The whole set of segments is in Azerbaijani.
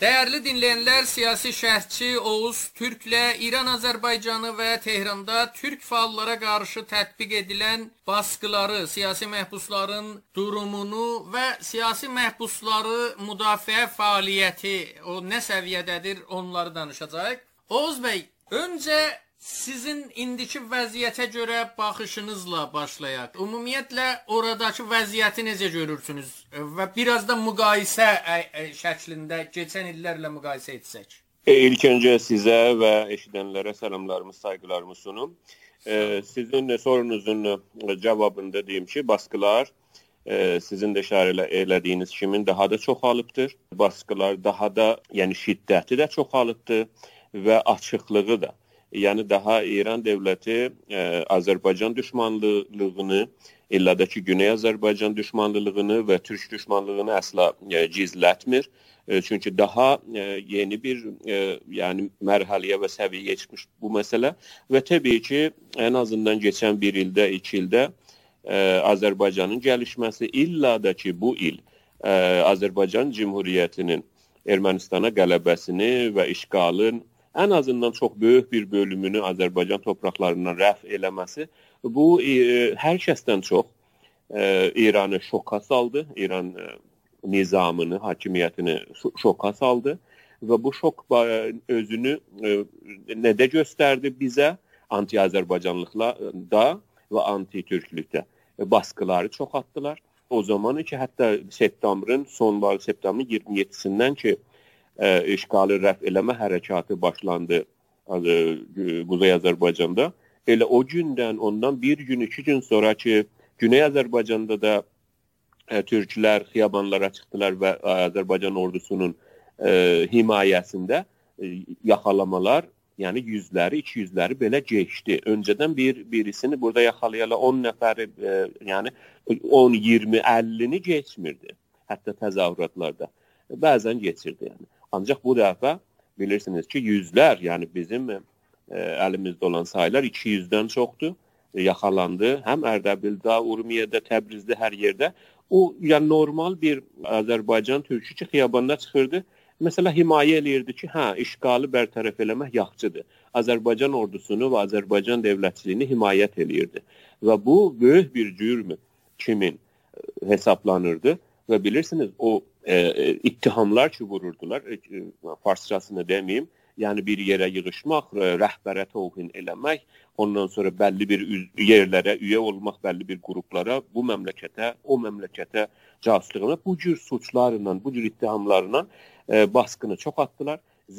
Değerli dinleyenler, siyasi şərhçi Oğuz Türk'lə İran-Azərbaycanı və Tehranda Türk fəallara qarşı tətbiq edilən baskıları, siyasi məhbusların durumunu və siyasi məhbusları müdafiə fəaliyyəti, o nə səviyyədədir, onları danışacağıq. Oğuz bəy, öncə sizin indiki vəziyyətə görə baxışınızla başlayaq. Ümumiyyətlə, oradakı vəziyyəti necə görürsünüz? Və biraz da müqayisə şəklində keçən illərlə müqayisə etsək. İlk öncə sizə və eşidənlərə salamlarımı, sayğılarımı sunum. Sizin sorunuzun cavabında deyim ki, baskılar sizin də işarə elədiyiniz kimi daha da çoxalıbdır. Baskılar daha da, yəni şiddəti də çoxalıbdır və açıqlığı da. Yəni daha İran dövləti Azərbaycan düşmanlığını, illə ki Güney Azərbaycan düşmanlığını və Türk düşmanlığını əsla gizlətmir. Çünki daha yeni bir yəni mərhələyə və səviyyəyə çıxmış bu məsələ və təbii ki, ən azından keçən bir ildə, 2 ildə Azərbaycanın gəlişməsi, illa da ki bu il Azərbaycan Cümhuriyyətinin Ermənistana qələbəsini və işğalın ən azından çox böyük bir bölümünü Azərbaycan torpaqlarından rəf eləməsi, bu hər kəsdən çox İranı şoka saldı, İran nizamını, hakimiyyətini şoka saldı və bu şok özünü nədə göstərdi bizə? Anti-Azərbaycanlıqda və anti-Türklükdə baskıları çox atdılar. O zaman ki, hətta septembrın 27-sindən ki, işğalı rəf eləmə hərəkatı başlandı Quzey Azərbaycanda. Elə o gündən, ondan bir gün, 2 gün sonra ki, Güney Azərbaycanda da türklər xiyabanlara çıxdılar və Azərbaycan ordusunun himayəsində yaxalamalar, yəni 100-ləri, 200-ləri belə geçdi. Öncədən birisini burada yaxalayalar 10 nəfəri, yəni 10, 20, 50-ni geçmirdi. Hətta təzahüratlarda. Bəzən geçirdi yəni. Ancaq bu dəfə bilirsiniz ki, 100-lər, yəni bizim əlimizdə olan saylar 200-dən çoxdur, yaxalandı. Həm Ərdəbildə, Urmiyədə, Təbrizdə, hər yerdə. O, yəni normal bir Azərbaycan türkü ki, xiyabanda çıxırdı. Məsələ himayə eləyirdi ki, işğalı bərtərəf eləmək yaxşıdır. Azərbaycan ordusunu və Azərbaycan dövlətçiliyini himayət eləyirdi. Və bu, böyük bir cürm kimin hesablanırdı. Və bilirsiniz, o ittihamlar ki, vururdular, farsçasını deməyim, yəni bir yerə yığışmaq, rəhbərə tohin eləmək, ondan sonra bəlli bir yerlərə üyə olmaq, bəlli bir qruplara, bu məmləkətə, o məmləkətə casuslıq, bu cür suçlarla, bu cür ittihamlarla baskını çox atdılar.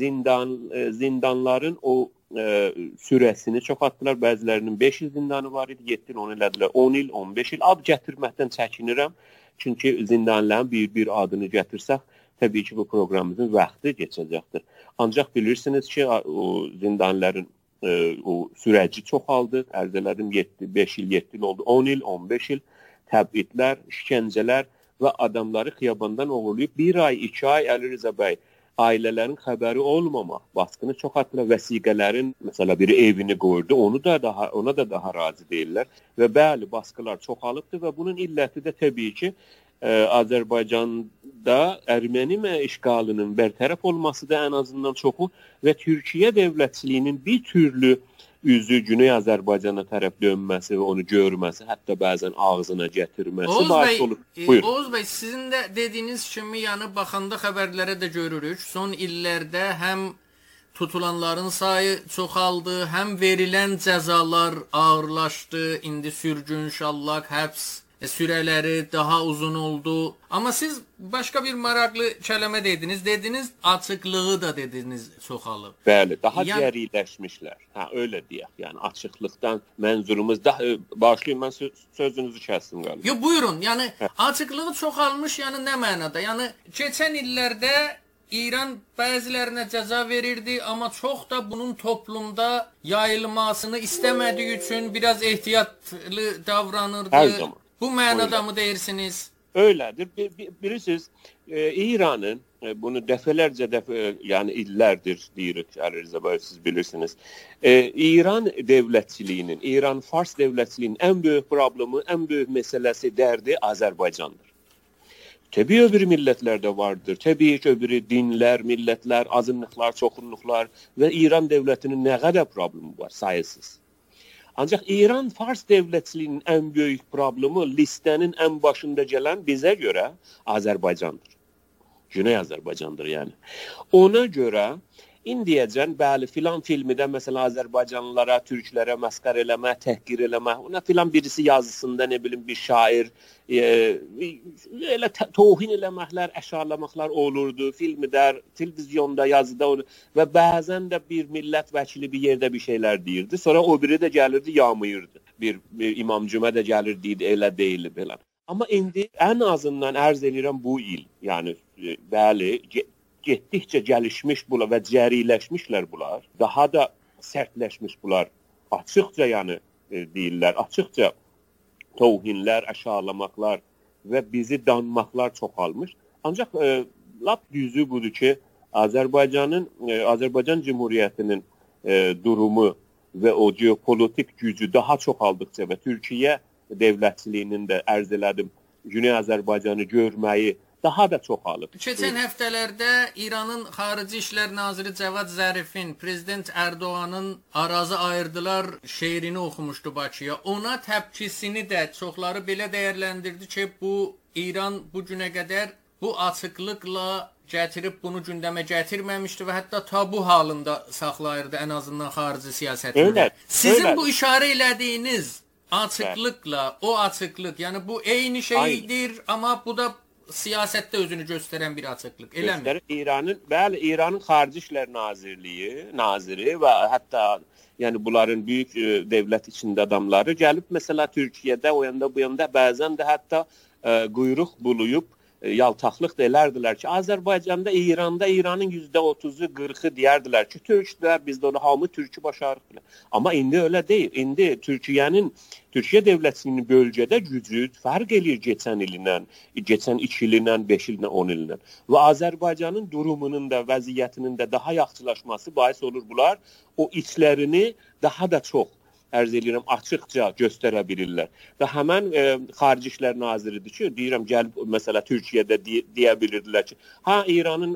Zindanların o sürəsini çox atdılar. Bəzilərinin 5 il zindanı var idi, 7 il onu elədilər, 10 il, 15 il. Ad gətirməkdən çəkinirəm. Çünki zindanların bir adını gətirsək, təbii ki, bu proqramımızın vaxtı keçəcəkdir. Ancaq bilirsiniz ki, o zindanların o sürəci çoxaldı. Ərz elədim, 5 il, 7 il oldu, 10 il, 15 il. Təbidlər, işgəncələr və adamları xiyabandan oğurlayıb 1 ay, 2 ay Əli Rza bəy ailələrin xəbəri olmamaq, baskını çox atdılar, vəsiqələrin, məsələ biri evini qoyurdu, ona da daha razı deyirlər və bəli, baskılar çoxalıbdır və bunun illəti də təbii ki, Azərbaycanda erməni işğalının bərtərəf olması da ən azından çoxu və Türkiyə dövlətçiliyinin bir türlü üzü Güney Azərbaycana tərəf dönməsi və onu görməsi, hətta bəzən ağzına gətirməsi baş olur. Oğuz bəy, sizin də dediyiniz kimi, yəni baxanda xəbərlərə də görürük. Son illərdə həm tutulanların sayı çoxaldı, həm verilən cəzalar ağırlaşdı, indi sürgün, şallaq, həbs sürələri daha uzun oldu. Amma siz başqa bir maraqlı kələmə dediniz, açıqlığı da dediniz çoxalıb. Bəli, daha dəriləşmişlər. Öyle deyək, yəni açıqlıqdan mənzurumuz daha, başlayın, mən sözünüzü kəsdim qaliba. Yox, buyurun, yəni açıqlığı çoxalmış, yəni nə mənada? Yəni keçən illərdə İran bəzilərinə cəza verirdi, amma çox da bunun toplumda yayılmasını istəmədiyi üçün biraz ehtiyatlı davranırdı. Hər zaman. Bu mənada mı deyirsiniz? Öylədir. Bilirsiniz, İranın, bunu dəfələrcə yəni illərdir deyirik, Əli Rza bəy, siz bilirsiniz. İran dövlətçiliyinin, İran-Fars dövlətçiliyinin ən böyük problemi, ən böyük məsələsi, dərdi Azərbaycandır. Təbii öbür millətlərdə vardır. Təbii ki, öbürü dinlər, millətlər, azınlıqlar, çoxunluqlar və İran dövlətinin nə qədər problemi var, sayısız. Ancaq İran Fars dövlətçiliyinin ən böyük problemi listənin ən başında gələn bizə görə Azərbaycandır. Güney Azərbaycandır yəni. Ona görə indiyəcən bəli filan filmidə məsələn Azərbaycanlılara, türklərə məskər eləmə, təhqir eləmə, ona filan birisi yazısında nə bilim bir şair elə tohin eləməklər, əşarlamaqlar olurdu. Filmdə, televizyonda, yazıda və bəzən də bir millət vəkili bir yerdə bir şeylər deyirdi. Sonra o biri də gəlirdi, yağmayırdı. Bir İmam Cümə də gəlirdi, elə deyil belə. Amma indi ən azından ərz edirəm bu il, yəni bəli getdikcə gəlişmiş bunlar və cəriləşmişlər bunlar, daha da sərtləşmiş bunlar, açıqca yəni deyirlər, açıqca tohinlər, əşarlamaqlar və bizi danmaqlar çoxalmış. Ancaq lap düzü budur ki, Azərbaycan Cümhuriyyətinin durumu və o geopolitik gücü daha çoxaldıqca və Türkiyə dövlətçiliyinin də ərz elədim, Güney Azərbaycanı görməyi daha da çoxalır. Keçən həftələrdə İranın Xarici İşlər Naziri Cəvad Zərifin Prezident Ərdoğanın arazı ayırdılar şeirini oxumuşdu Bakıya. Ona təpkisini də çoxları belə dəyərləndirdi ki, bu İran bu günə qədər bu açıqlıqla gətirib bunu gündəmə gətirməmişdi və hətta tabu halında saxlayırdı ən azından xarici siyasətində. Sizin bu işarə elədiyiniz açıqlıqla o açıqlıq, yəni bu eyni şeydir, amma bu da siyasətdə özünü göstərən bir açıqlıq, eləmi? İranın Xarici İşlər naziri və hətta yəni bunların böyük dövlət içində adamları gəlib məsələ Türkiyədə o yanda bu yanda bəzən də hətta quyruq bulayıb yaltaqlıq da elərdilər ki, Azərbaycanda, İranda İranın %30-u, 40-ı deyərdilər ki, türkdür, biz də onu hamı türkü başarıq. Amma indi elə deyil. İndi Türkiyə dövlətinin bölgədə gücü fərq eləyir keçən illə, keçən 2 illə, 5 illə, 10 illə. Və Azərbaycanın durumunun da, vəziyyətinin də daha yaxşılaşması bahis olur bunlar. O içlərini daha da çox ərz edirəm, açıqca göstərə bilirlər. Və həmən Xarici İşlər Naziridir ki, deyirəm, gəlib, məsələ Türkiyədə deyə bilirdilər ki, İranın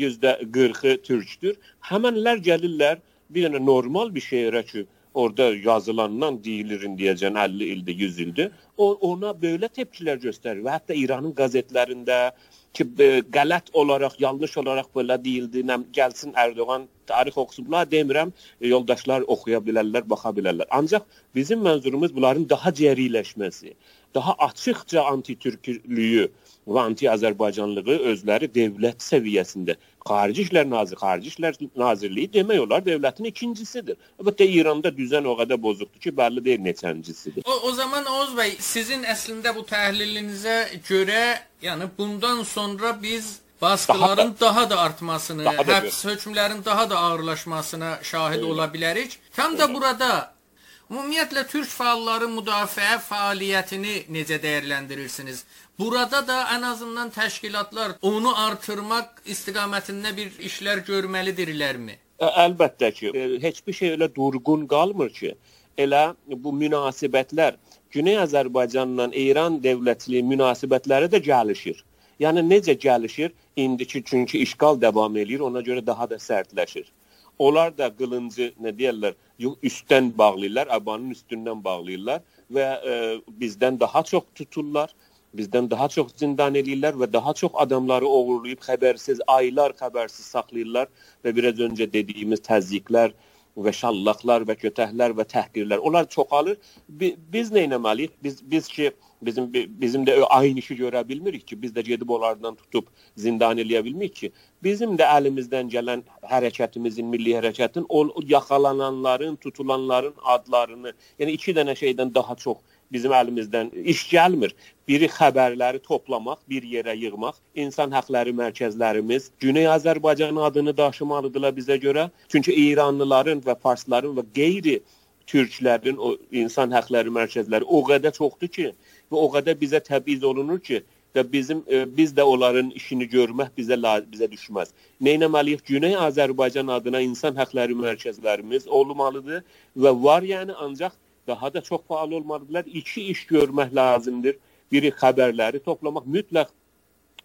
%40-ı türkdür. Həmənlər gəlirlər, bir dənə normal bir şeirə ki, orada yazılandan deyilir indiyəcən 50 ildir, 100 ildir, ona belə tepkilər göstərir. Və hətta İranın qəzetlərində ki, qələt olaraq, yanlış olaraq belə deyildi, gəlsin Ərdoğan tarix oxusunlar, demirəm, yoldaşlar oxuya bilərlər, baxa bilərlər. Ancaq bizim mənzurumuz bunların daha cəriləşməsi, daha açıqca anti-türklüyü və anti-Azərbaycanlığı özləri dövlət səviyyəsində. Xarici İşlər Nazirliyi demək olar dövlətin ikincisidir. Əlbəttə İranda düzən o qədər bozukdur ki, bəlli deyil neçəncisidir. O zaman Oğuz bəy, sizin əslində bu təhlilinizə görə, yəni bundan sonra biz baskıların daha da artmasını, həbs hökmlərin daha da ağırlaşmasına şahid ola bilərik. Tam da burada ümumiyyətlə türk fəalları müdafiə fəaliyyətini necə dəyərləndirirsiniz? Burada da ən azından təşkilatlar onu artırmaq istiqamətində bir işlər görməlidirlərmi? Əlbəttə ki, heç bir şey elə durğun qalmır ki, elə bu münasibətlər Güney Azərbaycanla İran dövlətçiliyi münasibətləri də gəlişir. Yəni necə gəlişir? İndiki çünki işğal davam edir, ona görə daha da sərtləşir. Onlar da qılıncı, nə deyirlər, üstdən bağlayırlar, abanın üstündən bağlayırlar və bizdən daha çox tuturlar, bizdən daha çox zindan edirlər və daha çox adamları oğurlayıb xəbərsiz, aylar xəbərsiz saxlayırlar və biraz öncə dediyimiz təzyiqlər və şallaqlar və kötəklər və təhqirlər, onlar çoxalır. Biz nə etməliyik? Biz ki, bizim də aynı işi görə bilmirik ki, biz də gedib onlardan tutub zindan eləyə bilmirik ki, bizim də əlimizdən gələn hərəkətimizin, milli hərəkətin, o yaxalananların, tutulanların adlarını, yəni 2 dənə şeydən daha çox bizim əlimizdən iş gəlmir. Biri xəbərləri toplamaq, bir yerə yığmaq, insan haqları mərkəzlərimiz Güney Azərbaycan adını daşımalıdırlar bizə görə. Çünki İranlıların və Farsların və qeyri-türklərin o insan haqları mərkəzləri o qədər çoxdur ki, və o qədər bizə təbiz olunur ki, və biz də onların işini görmək bizə düşməz. Neynəməliyik? Güney Azərbaycan adına insan haqları mərkəzlərimiz olmalıdır və var yəni, ancaq daha da çox faal olmalıdırlar. 2 iş görmək lazımdır. Biri xəbərləri toplamaq, mütləq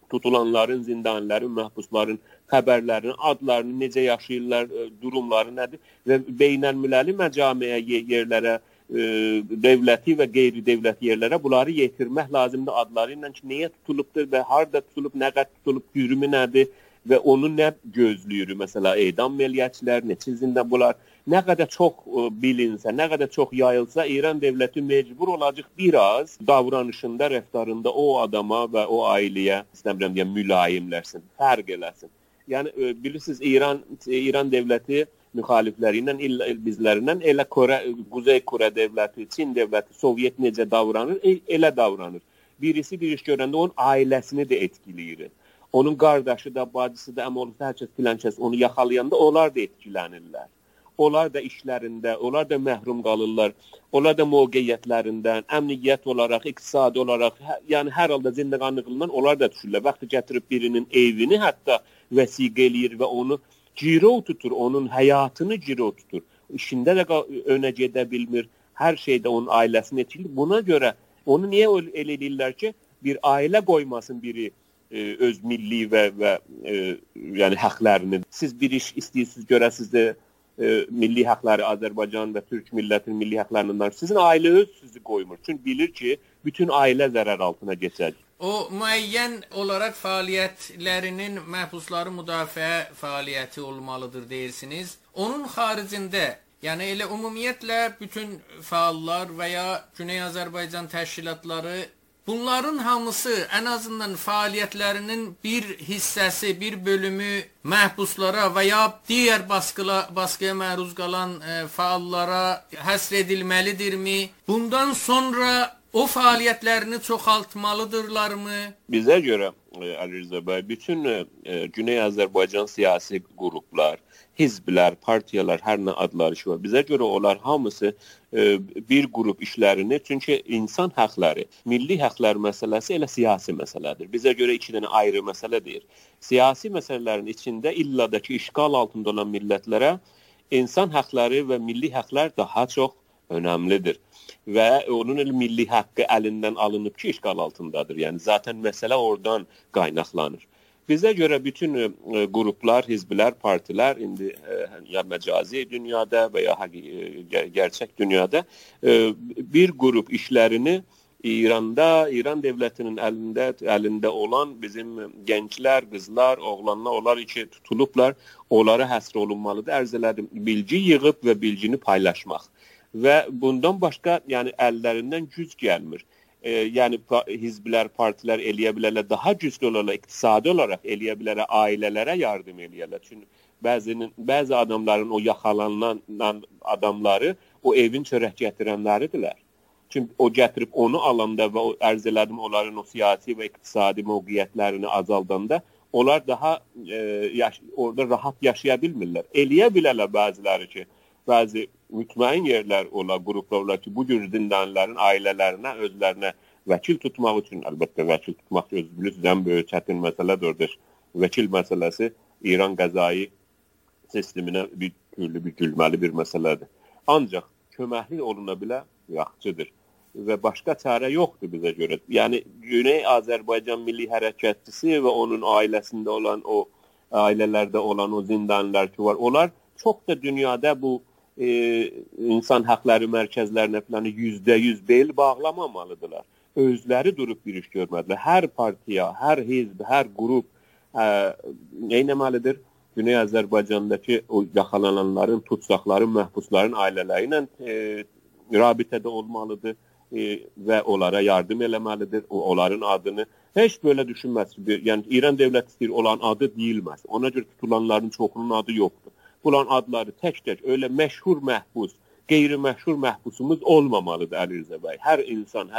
tutulanların, zindanların, məhbusların xəbərlərini, adlarını, necə yaşayırlar, durumları nədir və beynəlmiləli məcamiə yerlərə, dövləti və qeyri-dövləti yerlərə bunları yetirmək lazımdır adları ilə ki, nəyə tutulubdur və harada tutulub, nə qədər tutulub, cürümü nədir və onu nə gözləyir? Məsələ, edam məliyyətçilər, neçə zindan bunlar, nə qədər çox bilinsə, nə qədər çox yayılsa, İran dövləti mecbur olacaq biraz davranışında, rəftarında o adama və o ailəyə, istəmirəm deyəm, mülayimləsin, fərq eləsin. Yəni, bilirsiniz, İran dövləti müxalifləri ilə, bizlərindən elə Quzey Kore dövləti, Çin dövləti, Sovyet necə davranır, elə davranır. Birisi bir iş görəndə onun ailəsini də etkiləyir. Onun qardaşı da, bacısı da, əmoğlusu, hər kəs filan kəs onu yaxalayanda onlar da etkilənirlər. Onlar da işlərində, onlar da məhrum qalırlar. Onlar da mövqeyyətlərindən, əmniyyət olaraq, iqtisadi olaraq, yəni hər halda zindaqanlığından onlar da düşürlər. Vaxtı gətirib birinin evini hətta vəsiqə eləyir və onu ciro tutur, onun həyatını ciro tutur. İşində də önə gedə bilmir, hər şeydə onun ailəsini etkilir. Buna görə onu niyə elə edirlər ki, bir ailə qoymasın biri öz milli və yəni haqlarını. Siz bir iş istəyirsiniz, görəsiniz də milli haqları Azərbaycan və Türk millətinin milli haqlarından sizin ailə öz sizi qoymur. Çünki bilir ki, bütün ailə zərər altına keçəcək. O müəyyən olaraq fəaliyyətlərinin məhbusları müdafiə fəaliyyəti olmalıdır deyirsiniz. Onun xaricində, yəni elə ümumiyyətlə bütün fəallar və ya Güney Azərbaycan təşkilatları, bunların hamısı ən azından fəaliyyətlərinin bir hissəsi, bir bölümü məhbuslara və ya digər baskıya məruz qalan fəallara həsr edilməlidirmi? Bundan sonra o fəaliyyətlərini çoxaltmalıdırlarmı? Bizə görə, Ali Rza bəy, bütün Güney Azərbaycan siyasi qruplar, hizblər, partiyalar, hər nə adları ki var. Bizə görə onlar hamısı bir qrup işlərini, çünki insan haqları, milli haqlar məsələsi elə siyasi məsələdir. Bizə görə iki dənə ayrı məsələ deyir. Siyasi məsələlərin içində illadakı işğal altında olan millətlərə insan haqları və milli haqlar daha çox önəmlidir. Və onun milli haqqı əlindən alınıb ki, işğal altındadır. Yəni, zaten məsələ oradan qaynaqlanır. Bizə görə bütün qruplar, hizblər, partilər indi ya məcazi dünyada və ya gerçək dünyada bir qrup işlərini İranda, İran dövlətinin əlində olan bizim gənclər, qızlar, oğlanlar, onlar ki tutulublar, onlara həsr olunmalıdır. Ərz elədim, bilgi yığıb və bilgini paylaşmaq. Və bundan başqa yəni əllərindən güc gəlmir. Yəni hizblər, partilər eləyə bilərlər, daha güclü olarlar, iqtisadi olaraq eləyə bilərlər, ailələrə yardım eləyərlər. Çünki bəzi adamların o yaxalanan adamları o evin çörək gətirənləridirlər. Çünki o gətirib onu alanda və ərz elədim onların o siyasi və iqtisadi mövqeyyətlərini azaldanda onlar daha orada rahat yaşaya bilmirlər. Eləyə bilərlər bəziləri ki, bəzi mütməyin yerlər olar, qruplar olar ki, bu cür zindanların ailələrinə, özlərinə vəkil tutmaq üçün, əlbəttə vəkil tutmaq özü bilirsiniz, ən böyük çətin məsələdir. Vəkil məsələsi İran qəzai sisteminə bir türlü bir gülməli bir məsələdir. Ancaq köməkli oluna bilər yaxşıdır və başqa çarə yoxdur bizə görə. Yəni, Güney Azərbaycan Milli Hərəkətçisi və onun ailəsində olan, o ailələrdə olan o zindanlar ki var, onlar çox da dünyada bu insan haqları mərkəzlərinə falan %100 bel bağlamamalıdırlar. Özləri durub bir iş görmədilər. Hər partiya, hər hizb, hər qrup neynəməlidir? Güney Azərbaycandakı o yaxalananların, tutsaqların, məhbusların ailələri ilə rabitədə olmalıdır və onlara yardım eləməlidir. Onların adını heç belə düşünməz. Yəni İran dövləti istəyir, olan adı deyilməz. Ona görə tutulanların çoxunun adı yoxdur. Bulan adları tək-tək öyle məşhur məhbus, qeyri-məşhur məhbusumuz olmamalıdır Ali Rza bəy. Hər insan,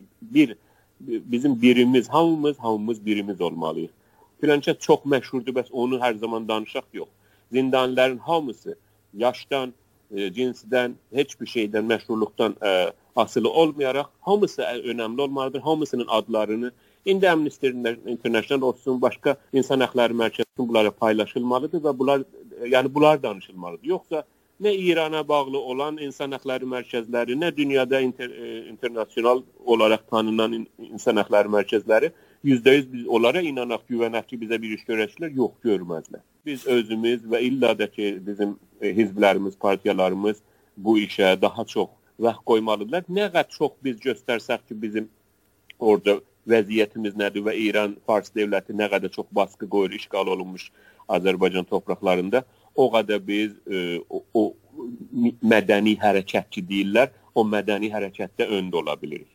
bizim birimiz, hamımız birimiz olmalıyıq. Filankəs çox məşhurdur, bəs onu hər zaman danışaq yox. Zindanların hamısı yaşdan, cinsdən, heç bir şeydən, məşhurluqdan asılı olmayaraq hamısı önəmli olmalıdır. Hamısının adlarını indi Amnesty International olsun, başqa insan haqları mərkəzinin bunlara paylaşılmalıdır və bunlar danışılmalıdır. Yoxsa nə İrana bağlı olan insan haqları mərkəzləri, nə dünyada internasional olaraq tanınan insan haqları mərkəzləri %100 biz onlara inanaq, güvənək ki, bizə bir iş görəcəklər, yox, görmədilər. Biz özümüz və illa da ki, bizim hizblərimiz, partiyalarımız bu işə daha çox vaxt qoymalıdırlar. Nə qədər çox biz göstərsək ki, bizim orada vəziyyətimiz nədir və İran Fars dövləti nə qədər çox baskı qoyur işğal olunmuş Azərbaycan torpaqlarında, o qədər biz o mədəni hərəkətçi deyirlər, o mədəni hərəkətdə öndə ola bilirik.